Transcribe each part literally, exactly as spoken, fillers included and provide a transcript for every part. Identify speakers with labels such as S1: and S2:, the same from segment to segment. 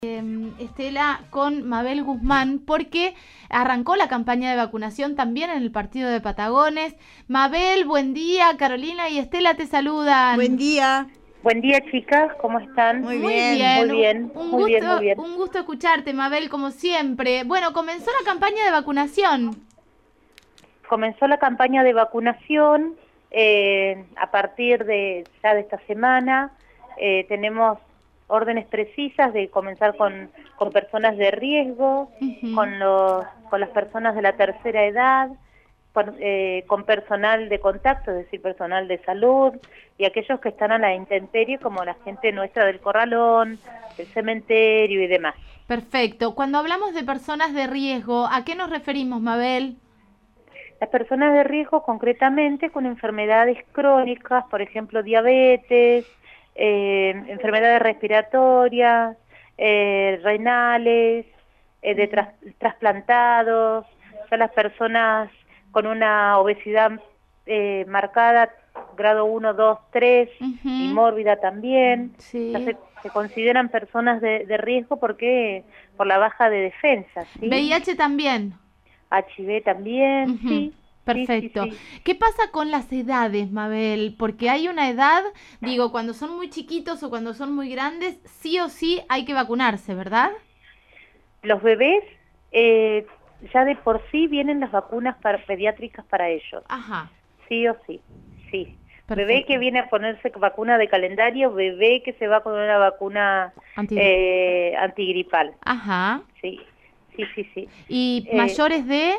S1: Eh, Estela, con Mabel Guzmán, porque arrancó la campaña de vacunación también en el partido de Patagones. Mabel, buen día. Carolina y Estela te saludan.
S2: Buen día.
S3: Buen día, chicas, ¿cómo están?
S2: Muy
S1: Muy
S2: bien.
S1: bien,
S3: Muy bien,
S1: un
S3: muy
S1: gusto,
S3: bien, muy bien.
S1: un gusto escucharte, Mabel, como siempre. Bueno, comenzó la campaña de vacunación.
S3: Comenzó la campaña de vacunación eh, a partir de ya de esta semana. Eh, tenemos órdenes precisas de comenzar con, con personas de riesgo,
S1: Uh-huh.
S3: con, los, con las personas de la tercera edad, con, eh, con personal de contacto, es decir, personal de salud, y aquellos que están a la intemperie, como la gente nuestra del corralón, del cementerio y demás.
S1: Perfecto. Cuando hablamos de personas de riesgo, ¿a qué nos referimos, Mabel?
S3: Las personas de riesgo concretamente con enfermedades crónicas, por ejemplo diabetes, eh, enfermedades respiratorias, eh, renales, eh, de tras, trasplantados, ya las personas con una obesidad eh, marcada, grado uno, dos, tres,
S1: Uh-huh.
S3: y mórbida también.
S1: Sí.
S3: Ya se, se consideran personas de, de riesgo porque por la baja de defensa, ¿sí?
S1: V I H también.
S3: H I V también,
S1: Uh-huh.
S3: sí.
S1: Perfecto.
S3: Sí, sí, sí.
S1: ¿Qué pasa con las edades, Mabel? Porque hay una edad, digo, cuando son muy chiquitos o cuando son muy grandes, sí o sí hay que vacunarse, ¿verdad?
S3: Los bebés, eh, ya de por sí vienen las vacunas para, pediátricas para ellos.
S1: Ajá.
S3: Sí o sí, sí.
S1: Perfecto.
S3: Bebé que viene a ponerse vacuna de calendario, bebé que se va con una vacuna
S1: Anti-
S3: eh, antigripal.
S1: Ajá.
S3: Sí, sí, sí, sí.
S1: ¿Y
S3: Eh,
S1: mayores de...?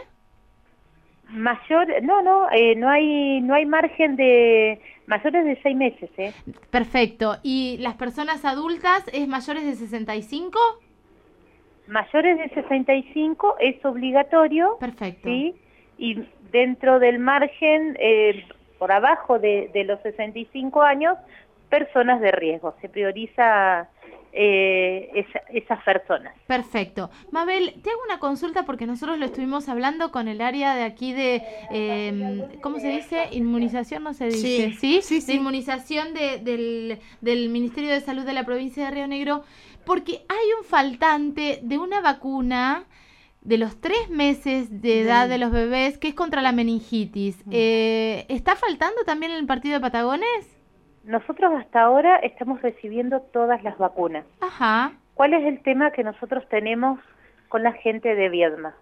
S3: Mayor, no, no, eh, no hay, no hay margen de mayores de seis meses, ¿eh?
S1: Perfecto. ¿Y las personas adultas es mayores de sesenta y cinco?
S3: Mayores de sesenta y cinco es obligatorio.
S1: Perfecto.
S3: ¿Sí? Y dentro del margen, eh, por abajo de, de los sesenta y cinco años, personas de riesgo. Se prioriza eh, esa, esas personas.
S1: Perfecto. Mabel, te hago una consulta porque nosotros lo estuvimos hablando con el área de aquí de, eh, ¿cómo se dice? Inmunización, no se dice,
S2: Sí,
S1: ¿sí?
S2: sí,
S1: De
S2: sí.
S1: inmunización de, del, del Ministerio de Salud de la provincia de Río Negro, porque hay un faltante de una vacuna de los tres meses de edad de los bebés que es contra la meningitis. Eh, ¿Está faltando también en el partido de Patagones?
S3: Nosotros hasta ahora estamos recibiendo todas las vacunas.
S1: Ajá.
S3: ¿Cuál es el tema que nosotros tenemos con la gente de Viedma?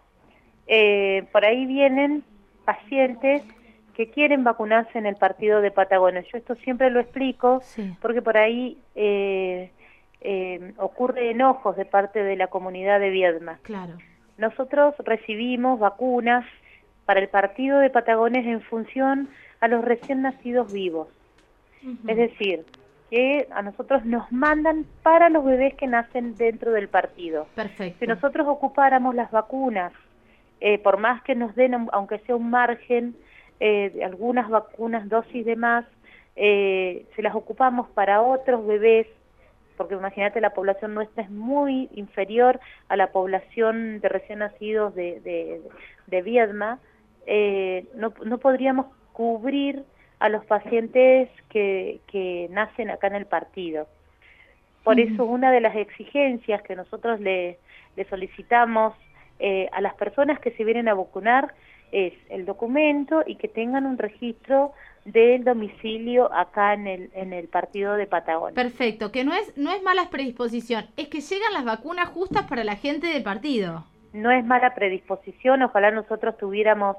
S3: Eh, por ahí vienen pacientes que quieren vacunarse en el partido de Patagones. Yo esto siempre lo explico,
S1: Sí.
S3: porque por ahí eh, eh, ocurre enojos de parte de la comunidad de Viedma.
S1: Claro.
S3: Nosotros recibimos vacunas para el partido de Patagones en función a los recién nacidos vivos.
S1: Uh-huh.
S3: Es decir, que a nosotros nos mandan para los bebés que nacen dentro del partido.
S1: Perfecto.
S3: Si nosotros ocupáramos las vacunas, eh, por más que nos den, aunque sea un margen, eh, de algunas vacunas, dosis de más, eh, se las ocupamos para otros bebés, porque imagínate, la población nuestra es muy inferior a la población de recién nacidos de, de, de Viedma, eh, no, no podríamos cubrir a los pacientes que, que nacen acá en el partido. Por
S1: Uh-huh.
S3: eso una de las exigencias que nosotros le, le solicitamos eh, a las personas que se vienen a vacunar es el documento y que tengan un registro del domicilio acá en el, en el partido de Patagones.
S1: Perfecto, que no es, no es mala predisposición, es que llegan las vacunas justas para la gente del partido.
S3: No es mala predisposición, ojalá nosotros tuviéramos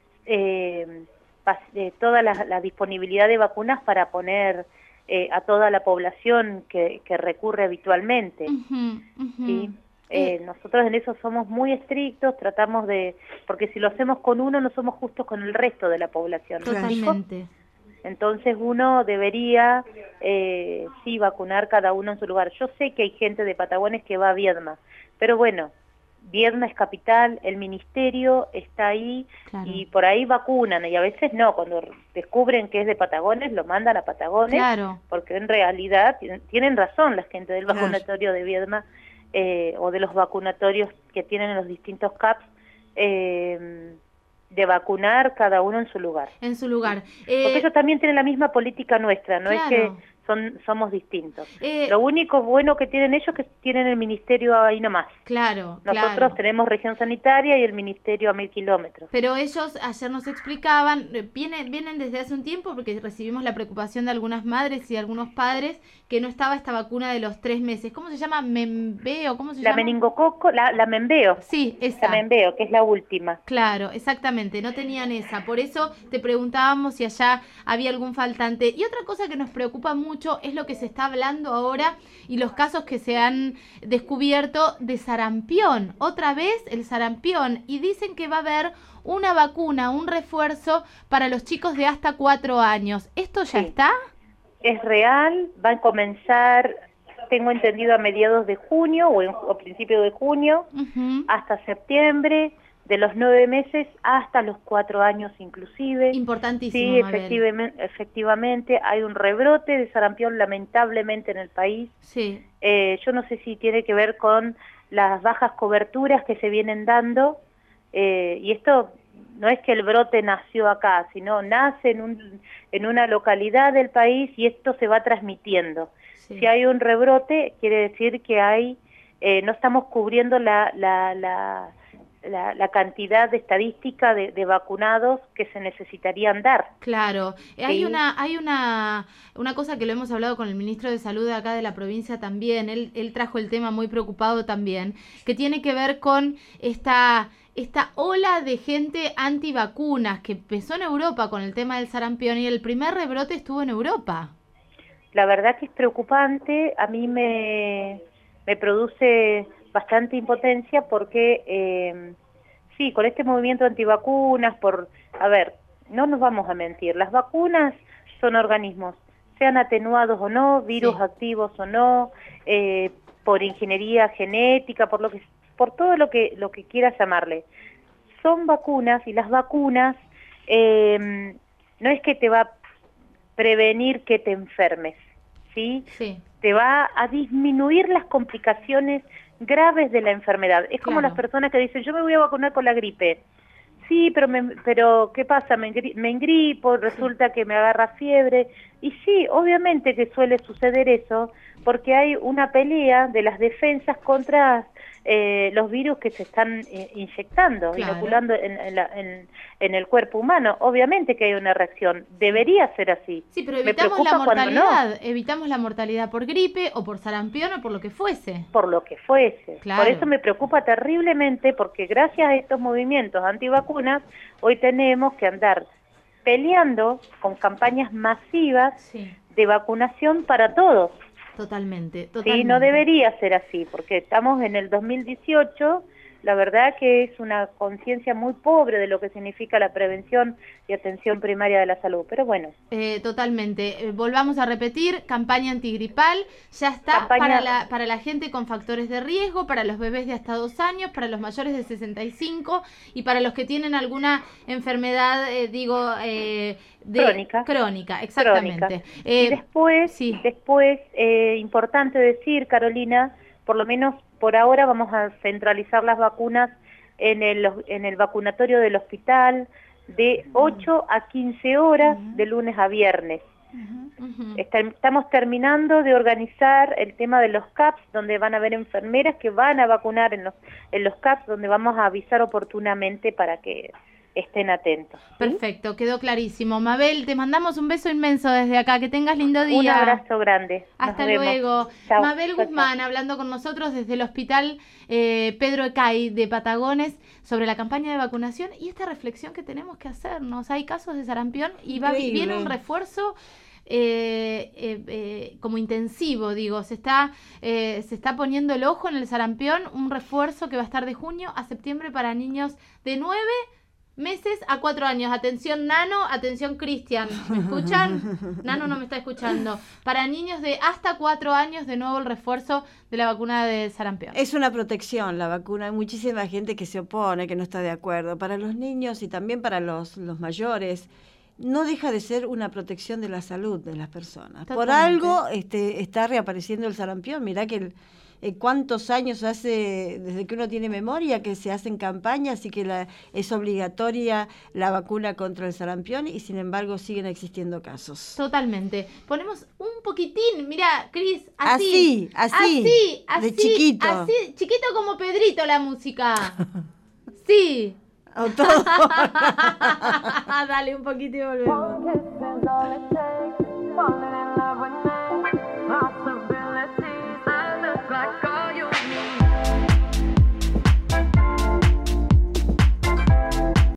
S3: eh, eh, toda la, la disponibilidad de vacunas para poner eh, a toda la población que, que recurre habitualmente.
S1: Uh-huh, uh-huh.
S3: ¿Sí? Eh, nosotros en eso somos muy estrictos, tratamos de, porque si lo hacemos con uno no somos justos con el resto de la población.
S1: Totalmente.
S3: Entonces uno debería, eh, sí, vacunar cada uno en su lugar. Yo sé que hay gente de Patagones que va a Viedma, pero bueno, Viedma es capital, el ministerio está ahí,
S1: claro.
S3: Y por ahí vacunan, y a veces no, cuando descubren que es de Patagones, lo mandan a Patagones,
S1: claro.
S3: Porque en realidad tienen razón la gente del
S2: Claro.
S3: vacunatorio de Viedma, eh, o de los vacunatorios que tienen en los distintos C A Ps, eh, de vacunar cada uno en su lugar.
S1: En su lugar.
S3: Porque
S1: Eh,
S3: ellos también tienen la misma política nuestra, no
S1: claro.
S3: es que son somos distintos.
S1: Eh,
S3: Lo único bueno que tienen ellos es que tienen el ministerio ahí nomás.
S1: Claro,
S3: Nosotros
S1: claro.
S3: tenemos región sanitaria y el ministerio a mil kilómetros.
S1: Pero ellos ayer nos explicaban, eh, vienen, vienen desde hace un tiempo porque recibimos la preocupación de algunas madres y algunos padres que no estaba esta vacuna de los tres meses. ¿Cómo se llama? ¿Membeo? ¿Cómo se
S3: La
S1: llama?
S3: meningococo, la, la membeo.
S1: Sí, esa.
S3: La membeo, que es la última.
S1: Claro, exactamente, no tenían esa. Por eso te preguntábamos si allá había algún faltante. Y otra cosa que nos preocupa mucho es lo que se está hablando ahora y los casos que se han descubierto de sarampión. Otra vez el sarampión. Y dicen que va a haber una vacuna, un refuerzo para los chicos de hasta cuatro años. ¿Esto ya
S3: Sí.
S1: está?
S3: Es real, va a comenzar, tengo entendido, a mediados de junio o, en, o principios de junio,
S1: Uh-huh.
S3: hasta septiembre, de los nueve meses hasta los cuatro años inclusive.
S1: Importantísimo,
S3: Sí,
S1: Mabel.
S3: efectivamente, efectivamente hay un rebrote de sarampión lamentablemente en el país.
S1: Sí.
S3: Eh, yo no sé si tiene que ver con las bajas coberturas que se vienen dando, eh, y esto no es que el brote nació acá, sino nace en, un, en una localidad del país y esto se va transmitiendo.
S1: Sí.
S3: Si hay un rebrote, quiere decir que hay, eh, no estamos cubriendo la, la, la, la, la cantidad de estadística de, de vacunados que se necesitarían dar.
S1: Claro, hay
S3: Sí.
S1: una, hay una, una cosa que lo hemos hablado con el ministro de Salud de acá de la provincia también, él, él trajo el tema muy preocupado también, que tiene que ver con esta, esta ola de gente antivacunas que empezó en Europa con el tema del sarampión y el primer rebrote estuvo en Europa.
S3: La verdad que es preocupante, a mí me, me produce bastante impotencia porque, eh, sí, con este movimiento antivacunas, por, a ver, no nos vamos a mentir, las vacunas son organismos, sean atenuados o no, virus
S1: Sí.
S3: activos o no, eh, por ingeniería genética, por lo que, por todo lo que, lo que quieras llamarle. Son vacunas y las vacunas eh, no es que te va a prevenir que te enfermes, ¿sí?
S1: Sí.
S3: Te va a disminuir las complicaciones graves de la enfermedad. Es como
S1: Claro.
S3: las personas que dicen, yo me voy a vacunar con la gripe. Sí, pero, me, pero ¿qué pasa? Me, engri me engripo, resulta que me agarra fiebre. Y sí, obviamente que suele suceder eso, porque hay una pelea de las defensas contra eh, los virus que se están eh, inyectando,
S1: Claro.
S3: inoculando en, en, la, en, en el cuerpo humano. Obviamente que hay una reacción. Debería ser así.
S1: Sí, pero
S3: Me
S1: evitamos la
S3: preocupa cuando no.
S1: mortalidad, evitamos la mortalidad por gripe o por sarampión o por lo que fuese.
S3: Por lo que fuese.
S1: Claro.
S3: Por eso me preocupa terriblemente, porque gracias a estos movimientos antivacunas, hoy tenemos que andar peleando con campañas masivas
S1: Sí,
S3: de vacunación para todos.
S1: totalmente,
S3: Sí,
S1: totalmente.
S3: no debería ser así, porque estamos en el dos mil dieciocho, la verdad que es una conciencia muy pobre de lo que significa la prevención y atención primaria de la salud, pero bueno.
S1: Eh, totalmente. Eh, volvamos a repetir, campaña antigripal, ya está
S3: Campaña-
S1: para la, para la gente con factores de riesgo, para los bebés de hasta dos años, para los mayores de sesenta y cinco y para los que tienen alguna enfermedad, eh, digo, eh, de,
S3: Crónica.
S1: Crónica, exactamente.
S3: Crónica.
S1: Eh,
S3: y después,
S1: sí.
S3: después eh, importante decir, Carolina, por lo menos por ahora vamos a centralizar las vacunas en el, en el vacunatorio del hospital de ocho a quince horas de lunes a viernes.
S1: Ujú.
S3: Está- estamos terminando de organizar el tema de los C A Ps, donde van a haber enfermeras que van a vacunar en los, en los C A Ps, donde vamos a avisar oportunamente para que estén atentos. ¿sí?
S1: Perfecto, quedó clarísimo. Mabel, te mandamos un beso inmenso desde acá, que tengas lindo día.
S3: Un abrazo grande. Nos
S1: Hasta
S3: vemos.
S1: luego.
S3: Chao.
S1: Mabel
S3: Chao,
S1: Guzmán
S3: chao.
S1: hablando con nosotros desde el hospital eh, Pedro Ecay de Patagones sobre la campaña de vacunación y esta reflexión que tenemos que hacernos. Hay casos de sarampión y va,
S2: Increíble.
S1: viene un refuerzo eh, eh, eh, como intensivo, digo. Se está, eh, se está poniendo el ojo en el sarampión, un refuerzo que va a estar de junio a septiembre para niños de nueve meses a cuatro años. Atención Nano, atención Cristian. ¿Me escuchan? Nano no me está escuchando. Para niños de hasta cuatro años, de nuevo el refuerzo de la vacuna de sarampión.
S2: Es una protección la vacuna. Hay muchísima gente que se opone, que no está de acuerdo. Para los niños y también para los, los mayores, no deja de ser una protección de la salud de las personas. Por
S1: Totalmente.
S2: algo este, está reapareciendo el sarampión. Mirá que el, eh, cuántos años hace, desde que uno tiene memoria, que se hacen campañas y que la, es obligatoria la vacuna contra el sarampión y sin embargo siguen existiendo casos.
S1: Totalmente. Ponemos un poquitín, mira, Cris, así.
S2: Así, así,
S1: así, así,
S2: de chiquito.
S1: Así, chiquito como Pedrito la música. Sí.
S2: O todo.
S1: Dale un poquito y volvemos.